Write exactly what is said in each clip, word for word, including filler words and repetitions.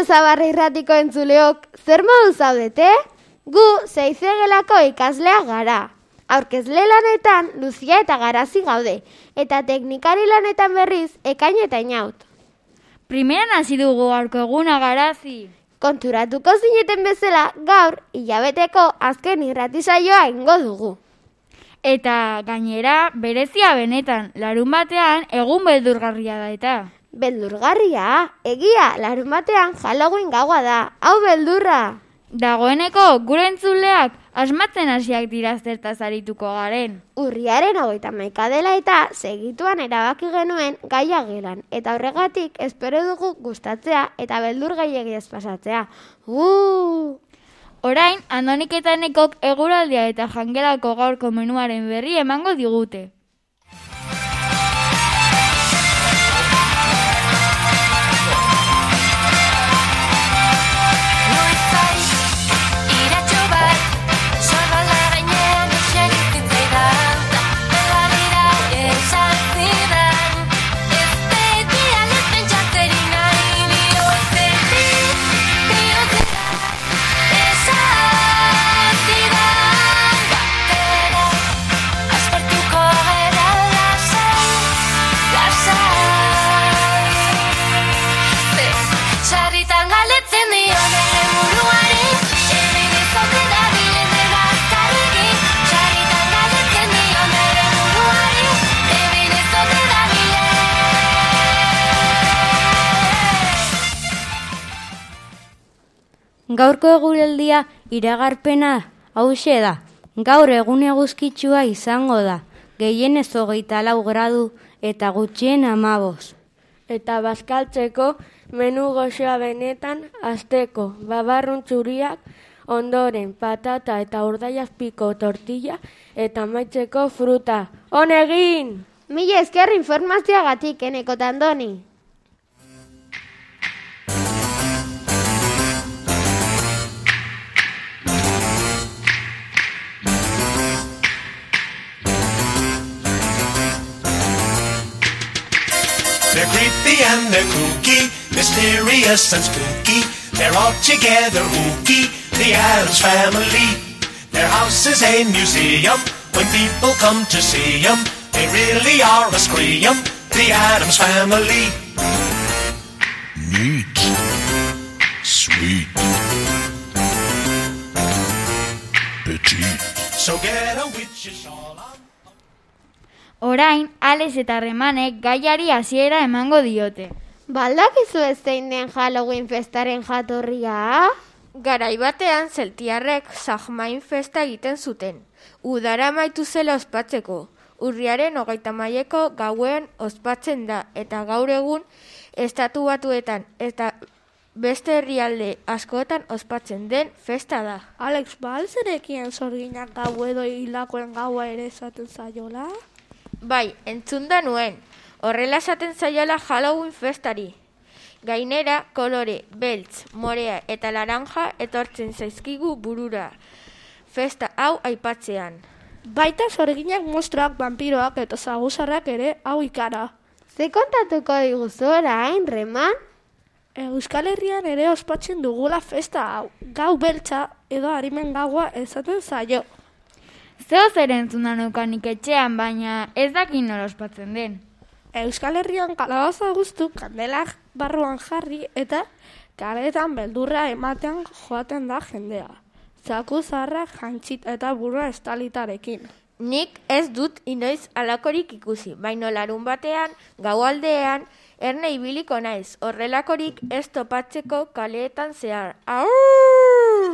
Kaixo Zabarra irratiko entzuleok, zer modu zaudete? Gu Seizegelako ikasleak gara. Aurkezle lanetan Luzia eta Garazi gaude, eta teknikari lanetan berriz Ekain eta Inaut. Primeran hasi dugu gaurko eguna, Garazi. Konturatuko zineten bezala, gaur hilabeteko azken irratisaioa egingo dugu. Eta gainera, berezia benetan, larun batean egun beldurgarria da eta. Beldurgarria, egia, larun batean Halloween gaua da, hau beldurra. Dagoeneko gure entzuleak asmatzen hasiak dira zertaz arituko garen. Urriaren hogeita hamaika dela eta segituan erabaki genuen gaia gelan, eta horregatik espero dugu gustatzea eta beldur gehiagiaz pasatzea. Uh! Orain, Andonik eta Nekok eguraldia eta jangelako gaurko menuaren berri emango digute. Gaurko eguraldia iragarpena hauxe da. Gaur egun eguzkitsua izango da. Gehienez hogeita lau gradu eta gutxien hamabost. Eta bazkaltzeko menu goxoa benetan asteko babarrun txuriak, ondoren patata eta urdaiazpiko tortilla eta amaitzeko fruta. On egin! Mila esker informazioagatik, Eneko eta Andoni. They're creepy and they're kooky, mysterious and spooky. They're all together ooky, the Addams Family. Their house is a museum, when people come to see them, they really are a scream, the Addams Family. Neat. Sweet. Petite. So get a witch's shawl on. Orain, Alex eta Remanek gaiari hasiera emango diote. Baldakizu ez zein den Halloween festaren jatorria? Garai batean zeltiarrek Samhain festa egiten zuten. Udara amaitu zela ospatzeko. Urriaren hogeita hamaikako gauen ospatzen da eta gaur egun Estatu Batuetan eta beste herrialde askotan ospatzen den festa da. Alex, ba alzerekien sorginak gau edo hilakoen gaua ere esaten zaiola? Bai, entzun da nuen, horrela esaten zaiola Halloween festari. Gainera, kolore, beltz, morea eta laranja etortzen zaizkigu burura. Festa hau aipatzean. Baita sorginak monstruak, vampiroak eta zaguzarrak ere hau ikara. Ze kontatuko diguzu orain, Reman? Euskal Herrian ere ospatzen dugula festa hau. Gau beltza edo harimen gaua esaten zaio. Zeo zer entzuna nukanik etxean, baina ez dakin nola ospatzen den. Euskal Herrian kalabaza guztu kandelak barruan jarri eta kaletan beldurra ematean joaten da jendea. Zaku zaharrak jantxit eta burua estalitarekin. Nik ez dut inoiz alakorik ikusi, baino larun batean, gaualdean, erne ibiliko naiz, horrelakorik ez topatzeko kaleetan zehar. Aurr!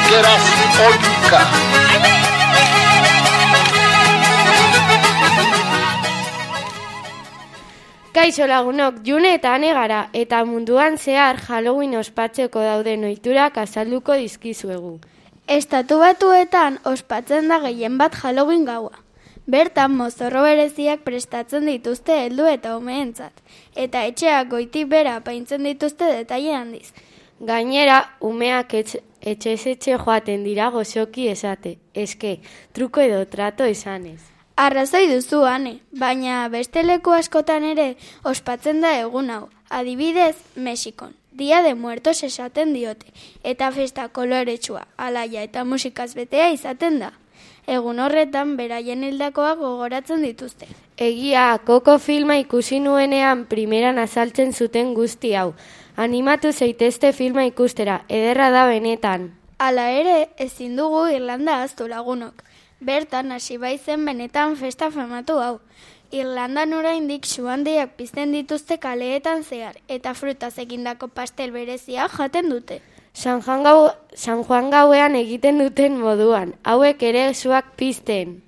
euskaraz oihuka. Kaixo lagunok, June eta Ane gara, eta munduan zehar Halloween ospatzeko dauden ohiturak azalduko dizkizuegu. Estatu Batuetan ospatzen da gehien bat Halloween gaua. Bertan mozorro bereziak prestatzen dituzte heldu eta umeentzat, eta etxeak goitik bera apaintzen dituzte detaile handiz. Gainera, umeak etxez etxe joaten dira gozoki esate, eske, truko edo trato esanez. Arrazoi duzu, Ane, baina beste leku askotan ere ospatzen da egun hau, adibidez, Mexikon. Dia de Muertos esaten diote, eta festa koloretsua, alaia eta musikaz betea izaten da. Egun horretan, beraien hildakoak gogoratzen dituzte. Egia, Koko filma ikusi nuenean primeran azaltzen zuten guzti hau. Animatu zaitezte filma ikustera, ederra da benetan. Hala ere, ezin dugu Irlanda ahaztu lagunok. Bertan, hasi baizen benetan festa famatu hau. Irlandan oraindik suhandiak pizten dituzte kaleetan zehar, eta frutaz egindako pastel berezia jaten dute. San Juan, gau, San Juan gauean egiten duten moduan, hauek ere suak pizten.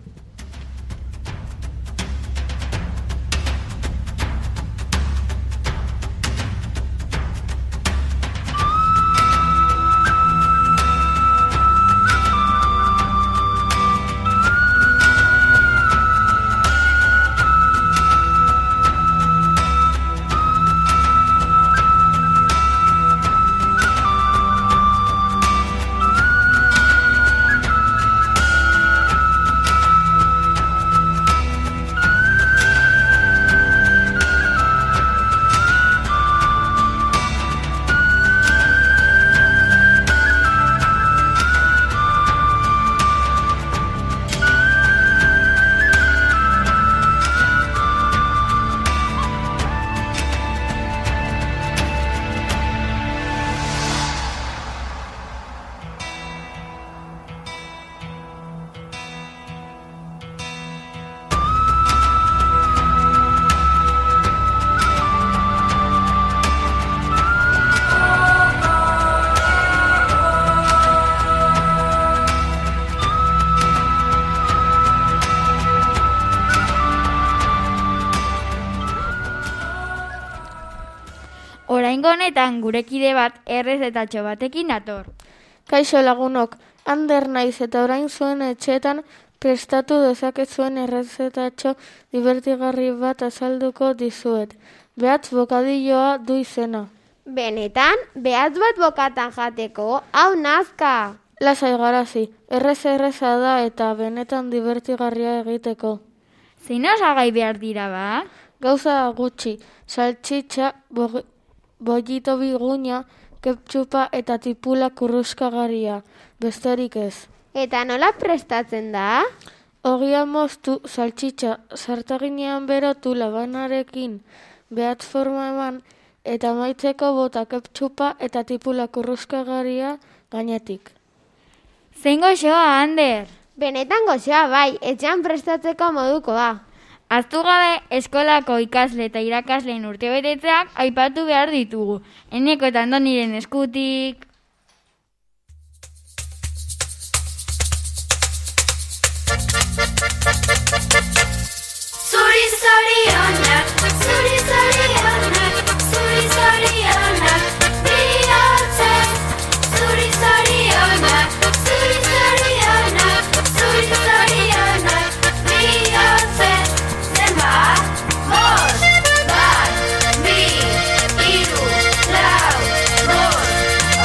Oraingo honetan gurekide bat errezetatxo batekin dator. Kaixo lagunok, Ander naiz eta orain zuen etxeetan prestatu dezakezuen errezetatxo divertigarri bat azalduko dizuet. Behatz bokadilloa du izena. Benetan, behatz bat bokatan jateko, hau nazka! Lasai garazi, errez erreza da eta benetan divertigarria egiteko. Zein osagai behar dira ba? Gauza gutxi, saltxitxa, bollito biguña, ketchupa eta tipula kurruskagarria, besterik ez. Eta nola prestatzen da? Ogia moztu, saltxitxa, sartaginean berotu labanarekin, behatz forma eman, eta maitzeko bota ketchupa eta tipula kurruskagarria gainetik. Zein goxoa, Ander? Benetan goxoa bai, etxean prestatzeko modukoa. Aztu gabe, eskolako ikasle eta irakasleen urtebetetzeak aipatu behar ditugu. Eneko eta Andoniren eskutik. Zuri zorionak, zuri zorionak, zuri zorionak, bihotzez. Zuri zorionak, zuri zorionak, zuri zorionak, bihotzez. Zenbat, bost, bat, bi, hiru, lau, bost.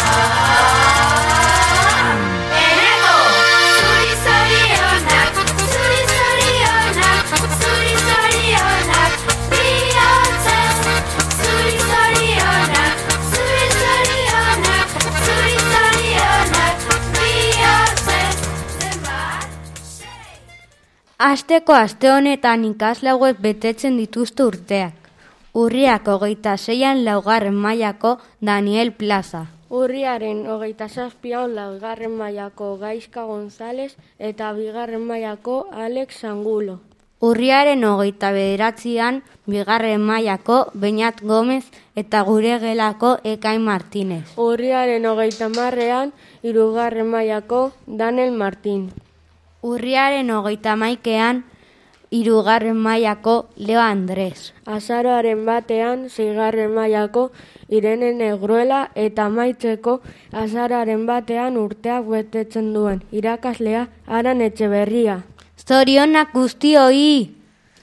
Ah! Eneko, zuri zorionak, zuri zorionak, zuri zorionak, bihotzez. Zuri zorionak, zuri zorionak, zuri zorionak, bihotzez. Zenbat, sei. Asteko aste honetan ikasle hauek betetzen dituzte urteak. Urriak hogeita seian laugarren mailako Daniel Plaza. Urriaren hogeita zazpian laugarren mailako Gaizka González eta bigarren mailako Alex Angulo. Urriaren hogeita bederatzian, bigarren mailako Beñat Gomez eta gure gelako Ekain Martinez. Urriaren hogeita marrean, hirugarren mailako Daniel Martin. Urriaren hogeita maikean, hirugarren mailako Leo Andres. Azaroaren batean, seigarren mailako Irene Negruela eta amaitzeko azaroaren batean urteak betetzen duen irakaslea Aran Etxeberria. Zorionak guztioi!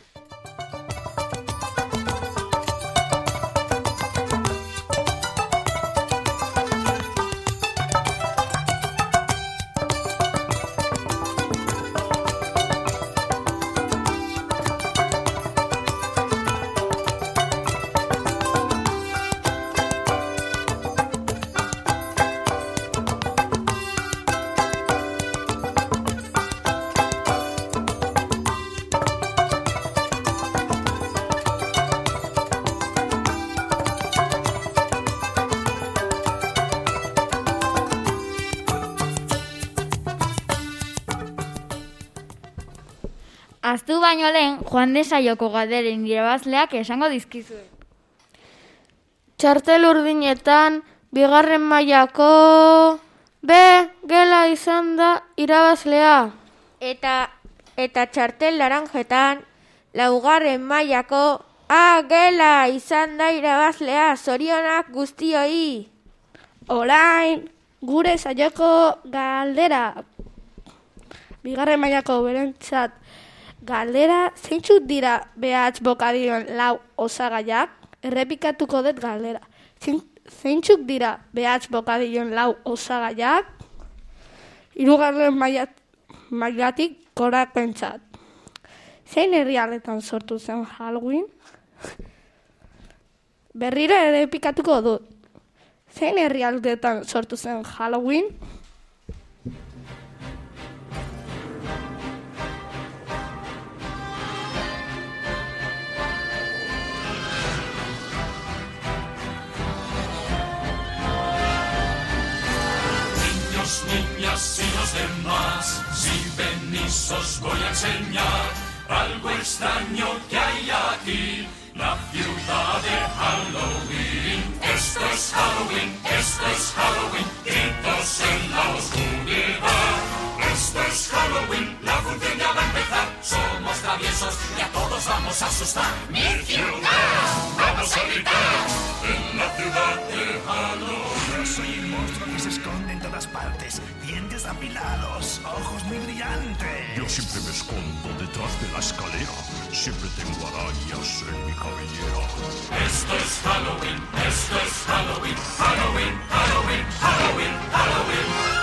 Aztu baino lehen, Joan de Saioko galderen irabazleak esango dizkizuen. Txartel urdinetan, bigarren mailako B gela izan da irabazlea. Eta eta txartel laranjetan, laugarren mailako A gela izan da irabazlea, zorionak guztioi. Orain, gure saioko galdera. Bigarren mailako berentzat galdera, zeintzuk dira behatz bokadion lau osagaiak? Errepikatuko dut galdera. Zeintzuk dira behatz bokadion lau osagaiak? Hirugarren mailatik gorakoentzat. Zein herrialdetan sortu zen Halloween? Berriro errepikatuko dut. Zein herrialdetan sortu zen Halloween? Niñas y los demás, si venís os voy a enseñar algo extraño que hay aquí, la ciudad de Halloween. Esto es Halloween, esto es Halloween, gritos en la oscuridad. Esto es Halloween, la función ya va a empezar, somos traviesos y a todos vamos a asustar. ¡Mi ciudad! ¡Vamos a gritar! En la ciudad de Halloween. Yo soy el monstruo que se esconde en todas partes, dientes afilados, ojos muy brillantes. Yo siempre me escondo detrás de la escalera, siempre tengo arañas en mi cabellera. Esto es Halloween, esto es Halloween, Halloween, Halloween, Halloween, Halloween.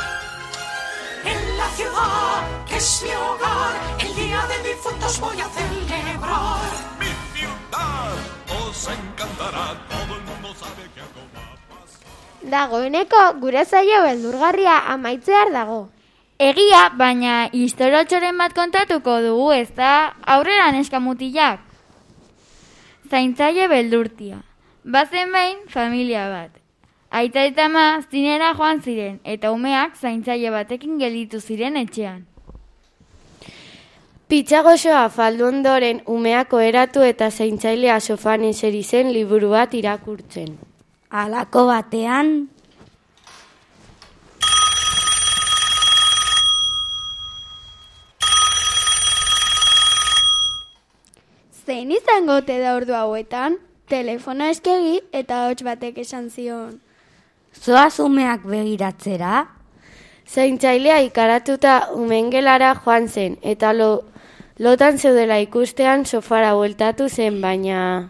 En la ciudad, que es mi hogar, el día de difuntos voy a celebrar. ¡Mi ciudad! Os encantará, todo el mundo sabe que algo va a pasar. Dagoeneko gure saio beldurgarria amaitzear dago. Egia, baina historiotxoren bat kontatuko dugu, ez da aurrera neska mutilak. Zaintzaile beldurtia. Bazen behin familia bat. Aita eta ama zinera joan ziren, eta umeak zaintzaile batekin gelditu ziren etxean. Pitzagozoa faldu ondoren umeako eratu eta zaintzailea sofan eseri zen liburu bat irakurtzen. Halako batean... Zein izango ote da ordu hauetan? Telefono eskegi eta hots batek esan zion. Zoaz umeak begiratzera? Zaintzailea ikaratuta umengelara joan zen, eta lo, lotan zeudela ikustean sofara bueltatu zen, baina...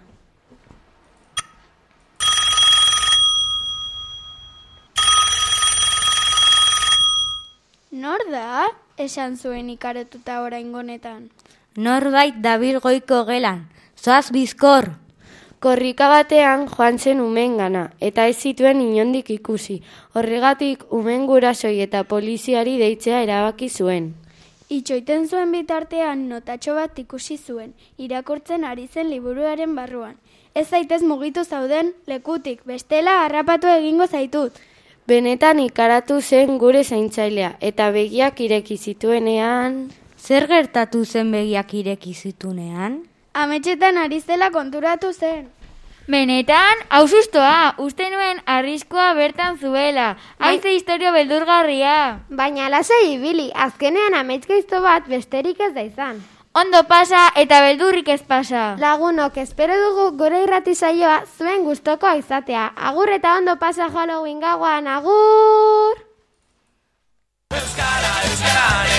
Nor da? Esan zuen ikaratuta oraingonetan. Norbait dabil goiko gelan, zoaz bizkor! Korrika batean joan zen umengana, eta ez zituen inondik ikusi. Horregatik umen gurasoi eta poliziari deitzea erabaki zuen. Itxoiten zuen bitartean notatxo bat ikusi zuen, irakurtzen ari zen liburuaren barruan. Ez zaitez mugitu zauden lekutik, bestela harrapatu egingo zaitut. Benetan ikaratu zen gure zaintzailea, eta begiak ireki zituenean... Zer gertatu zen begiak ireki zitunean? Ametxetan ari zela konturatu zen. Benetan, hau sustoa, uste nuen arriskoa bertan zuela. Haize historio beldurgarria. Baina lasai ibili, azkenean amets gaizto bat besterik ez da izan. Ondo pasa eta beldurrik ez pasa. Lagunok, espero dugu gure irrati saioa zuen gustokoa izatea. Agur eta ondo pasa Halloween gauan, agur! Euskara, euskara,